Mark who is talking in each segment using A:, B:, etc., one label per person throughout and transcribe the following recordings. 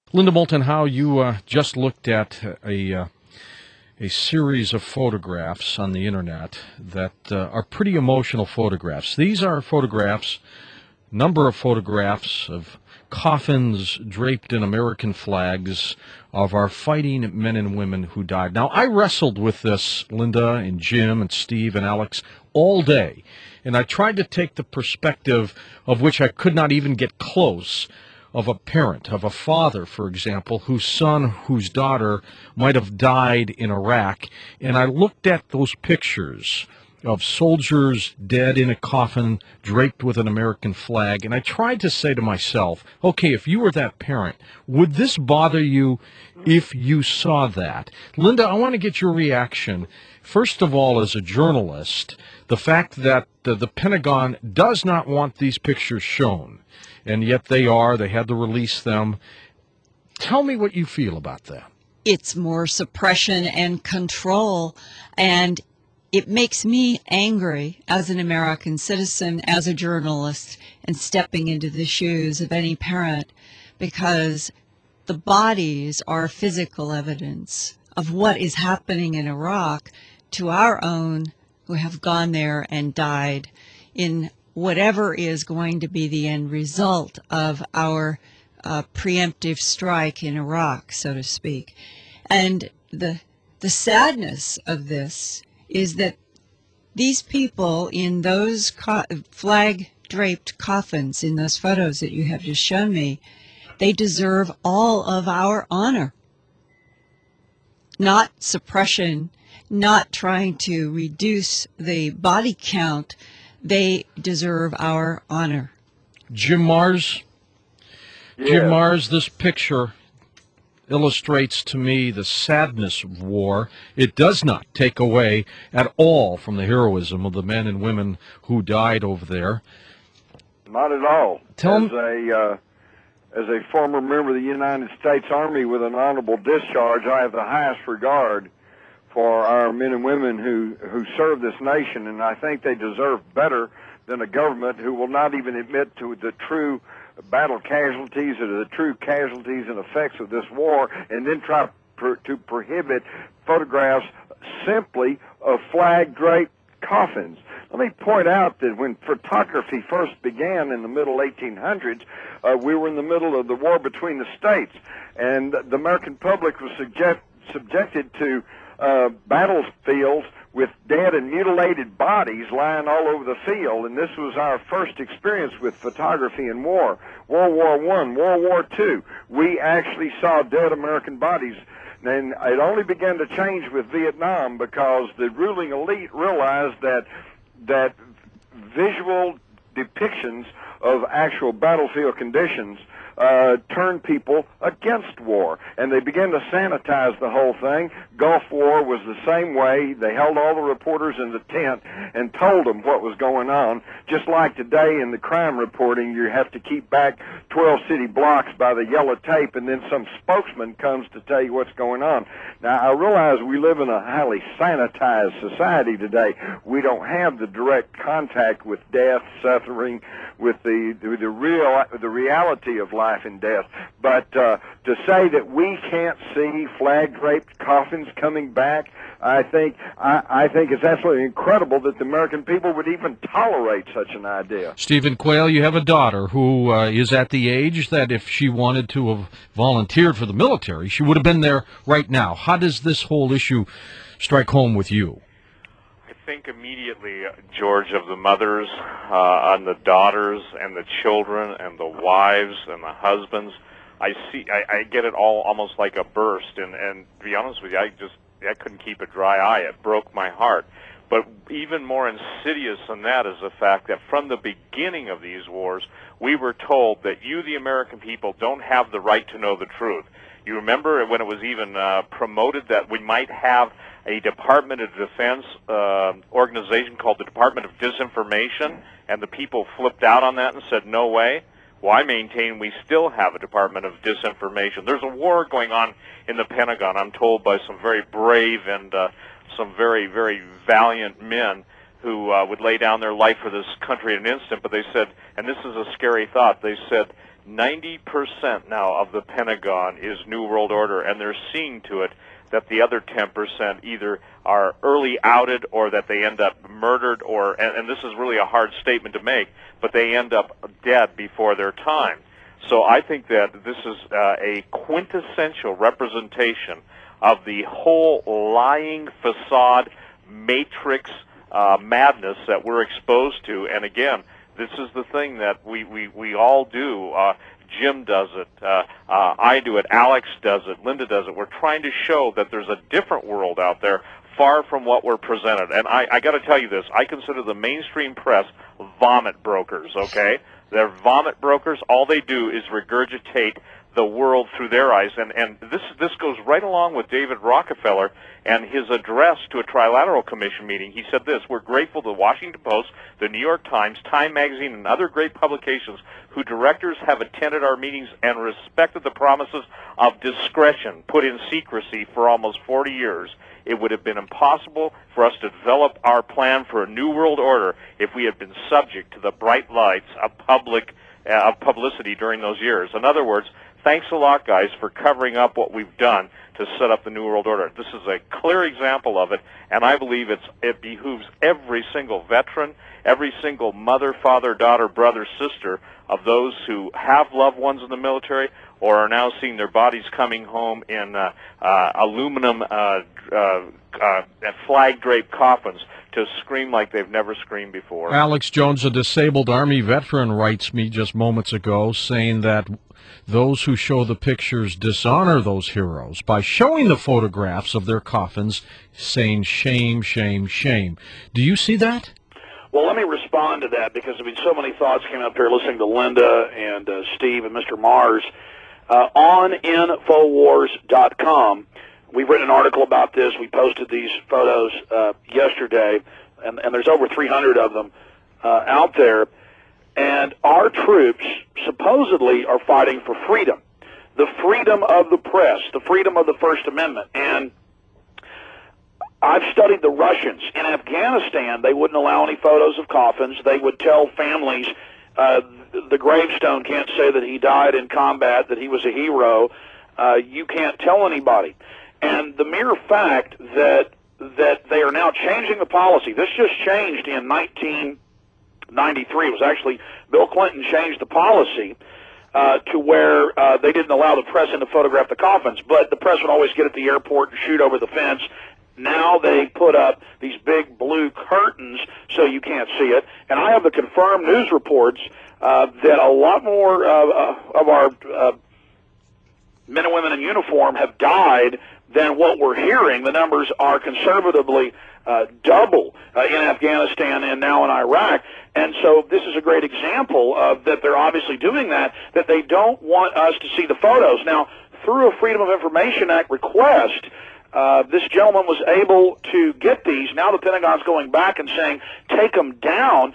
A: Linda Moulton Howe, you just looked at a series of photographs on the internet that are pretty emotional photographs. These are photographs, number of photographs of coffins draped in American flags of our fighting men and women who died. Now, I wrestled with this, Linda and Jim and Steve and Alex, all day, and I tried to take the perspective of which I could not even get close, of a parent, of a father, for example, whose son, whose daughter might have died in Iraq. And I looked at those pictures of soldiers dead in a coffin draped with an American flag, and I tried to say to myself, okay, if you were that parent, would this bother you if you saw that? Linda, I want to get your reaction. First of all, as a journalist, the fact that the Pentagon does not want these pictures shown, and yet they had to release them. Tell me what you feel about that.
B: It's more suppression and control, and it makes me angry as an American citizen, as a journalist, and stepping into the shoes of any parent, because the bodies are physical evidence of what is happening in Iraq to our own who have gone there and died in whatever is going to be the end result of our preemptive strike in Iraq, so to speak. And the sadness of this is that these people in those flag-draped coffins, in those photos that you have just shown me, they deserve all of our honor. Not suppression, not trying to reduce the body count. They deserve our honor.
A: Jim Mars?
C: Yes.
A: Jim Mars, this picture illustrates to me the sadness of war. It does not take away at all from the heroism of the men and women who died over there.
C: Not at all.
A: Tell me.
C: As a former member of the United States Army with an honorable discharge, I have the highest regard for our men and women who serve this nation, and I think they deserve better than a government who will not even admit to the true battle casualties or the true casualties and effects of this war, and then try to prohibit photographs simply of flag-draped coffins. Let me point out that when photography first began in the middle 1800s, we were in the middle of the war between the states, and the American public was subjected to battlefields with dead and mutilated bodies lying all over the field, and this was our first experience with photography in war. World War I, World War II, we actually saw dead American bodies. And it only began to change with Vietnam because the ruling elite realized that visual depictions of actual battlefield conditions turned people against war, and they began to sanitize the whole thing. Gulf War was the same way. They held all the reporters in the tent and told them what was going on. Just like today in the crime reporting, you have to keep back 12 city blocks by the yellow tape, and then some spokesman comes to tell you what's going on. Now, I realize we live in a highly sanitized society today. We don't have the direct contact with death, suffering, with the reality of life and death. But to say that we can't see flag-draped coffins coming back, I think it's absolutely incredible that the American people would even tolerate such an idea.
A: Stephen Quayle, you have a daughter who is at the age that if she wanted to have volunteered for the military, she would have been there right now. How does this whole issue strike home with you?
D: I think immediately, George, of the mothers and the daughters and the children and the wives and the husbands. I get it all almost like a burst, and to be honest with you, I couldn't keep a dry eye. It broke my heart. But even more insidious than that is the fact that from the beginning of these wars, we were told that you, the American people, don't have the right to know the truth. You remember when it was even promoted that we might have a Department of Defense organization called the Department of Disinformation, and the people flipped out on that and said, no way. Well, I maintain we still have a Department of Disinformation. There's a war going on in the Pentagon, I'm told, by some very brave and some very, very valiant men who would lay down their life for this country in an instant. But they said, and this is a scary thought, they said, 90% now of the Pentagon is New World Order, and they're seeing to it that the other 10% either are early outed or that they end up murdered, or, and this is really a hard statement to make, but they end up dead before their time. So I think that this is a quintessential representation of the whole lying facade matrix madness that we're exposed to. And again, this is the thing that we all do. Jim does it. I do it. Alex does it. Linda does it. We're trying to show that there's a different world out there, far from what we're presented. And I got to tell you this. I consider the mainstream press vomit brokers, okay? They're vomit brokers. All they do is regurgitate the world through their eyes. And this goes right along with David Rockefeller and his address to a Trilateral Commission meeting. He said this: we're grateful to the Washington Post, the New York Times, Time Magazine, and other great publications whose directors have attended our meetings and respected the promises of discretion put in secrecy for almost 40 years. It would have been impossible for us to develop our plan for a new world order if we had been subject to the bright lights of publicity during those years. In other words, thanks a lot, guys, for covering up what we've done to set up the New World Order. This is a clear example of it, and I believe it behooves every single veteran, every single mother, father, daughter, brother, sister of those who have loved ones in the military or are now seeing their bodies coming home in aluminum flag-draped coffins to scream like they've never screamed before.
A: Alex Jones, a disabled Army veteran, writes me just moments ago saying that those who show the pictures dishonor those heroes by showing the photographs of their coffins, saying shame, shame, shame. Do you see that?
E: Well, let me respond to that, because so many thoughts came up here listening to Linda and Steve and Mr. Mars. On Infowars.com, we've written an article about this. We posted these photos yesterday, and there's over 300 of them out there. And our troops supposedly are fighting for freedom, the freedom of the press, the freedom of the First Amendment. And I've studied the Russians. In Afghanistan, they wouldn't allow any photos of coffins. They would tell families the gravestone can't say that he died in combat, that he was a hero. You can't tell anybody. And the mere fact that they are now changing the policy, this just changed in 1993. It was actually Bill Clinton changed the policy to where they didn't allow the press in to photograph the coffins, but the press would always get at the airport and shoot over the fence. Now they put up these big blue curtains so you can't see it. And I have the confirmed news reports that a lot more of our men and women in uniform have died than what we're hearing. The numbers are conservatively double in Afghanistan and now in Iraq. And so this is a great example of that they're obviously doing that they don't want us to see the photos. Now, through a Freedom of Information Act request, this gentleman was able to get these. Now the Pentagon's going back and saying, take them down.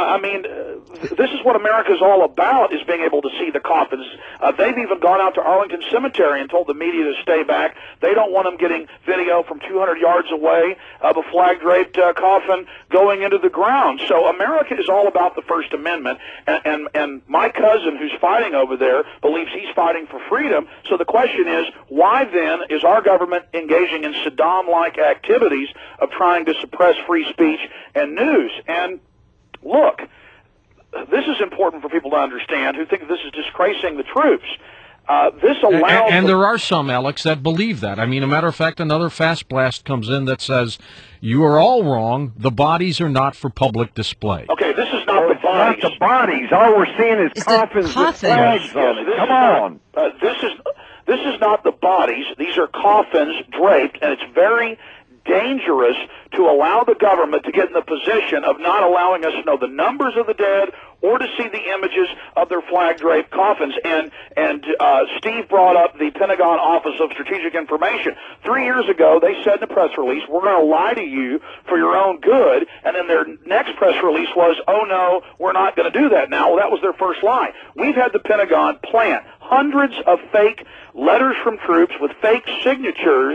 E: This is what America is all about, is being able to see the coffins. They've even gone out to Arlington Cemetery and told the media to stay back. They don't want them getting video from 200 yards away of a flag-draped coffin going into the ground. So America is all about the First Amendment, and my cousin who's fighting over there believes he's fighting for freedom. So the question is, why then is our government engaging in Saddam-like activities of trying to suppress free speech and news? And look, this is important for people to understand who think this is disgracing the troops. This allows...
A: And there are some, Alex, that believe that. I mean, a matter of fact, another fast blast comes in that says, you are all wrong. The bodies are not for public display.
E: Okay, this is not the bodies.
C: Not the bodies. All we're seeing is coffins with flags on it. Come on.
E: This is not the bodies. These are coffins draped, and it's very dangerous to allow the government to get in the position of not allowing us to know the numbers of the dead or to see the images of their flag-draped coffins. And Steve brought up the Pentagon Office of Strategic Information. 3 years ago, they said in a press release, we're going to lie to you for your own good. And then their next press release was, oh, no, we're not going to do that now. Well, that was their first lie. We've had the Pentagon plant hundreds of fake letters from troops with fake signatures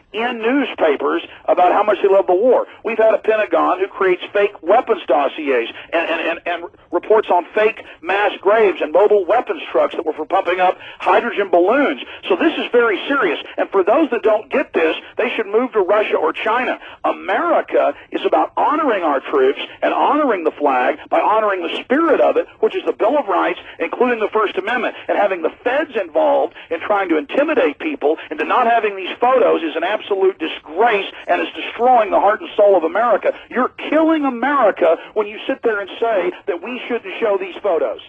E: in newspapers about how much they love the war. We've had a Pentagon who creates fake weapons dossiers and reports on fake mass graves and mobile weapons trucks that were for pumping up hydrogen balloons. So this is very serious. And for those that don't get this, they should move to Russia or China. America is about honoring our troops and honoring the flag by honoring the spirit of it, which is the Bill of Rights, including the First Amendment. And having the feds involved in trying to intimidate people into not having these photos is an absolute disgrace and is destroying the heart and soul of America. You're killing America when you sit there and say that we shouldn't show these photos.